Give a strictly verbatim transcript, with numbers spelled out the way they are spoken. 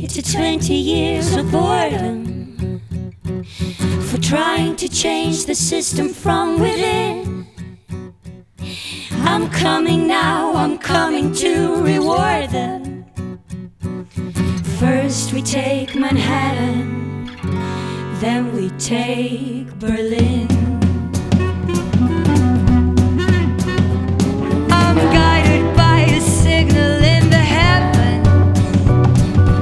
to twenty years of boredom, for trying to change the system from within. I'm coming now, I'm coming to reward them. First we take Manhattan, then we take Berlin.